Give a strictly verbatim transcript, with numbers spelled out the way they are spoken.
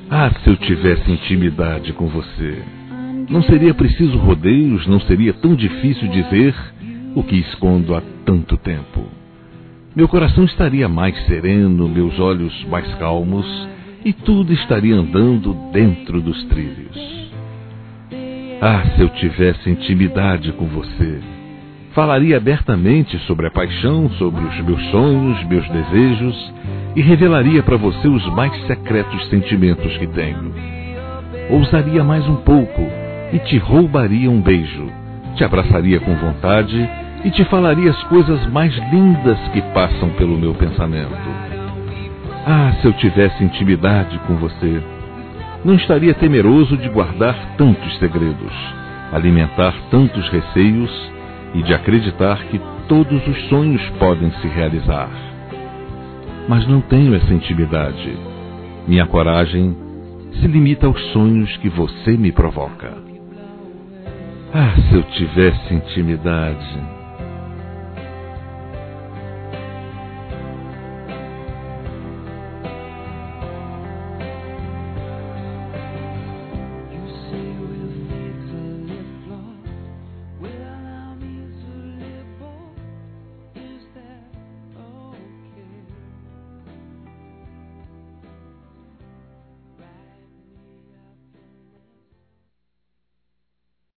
Ah, se eu tivesse intimidade com você! Não seria preciso rodeios, não seria tão difícil dizer o que escondo há tanto tempo. Meu coração estaria mais sereno, meus olhos mais calmos, e tudo estaria andando dentro dos trilhos. Ah, se eu tivesse intimidade com você! Falaria abertamente sobre a paixão, sobre os meus sonhos, meus desejos, e revelaria para você os mais secretos sentimentos que tenho. Ousaria mais um pouco e te roubaria um beijo, te abraçaria com vontade e te falaria as coisas mais lindas que passam pelo meu pensamento. Ah, se eu tivesse intimidade com você! Não estaria temeroso de guardar tantos segredos, alimentar tantos receios e de acreditar que todos os sonhos podem se realizar. Mas não tenho essa intimidade. Minha coragem se limita aos sonhos que você me provoca. Ah, se eu tivesse intimidade!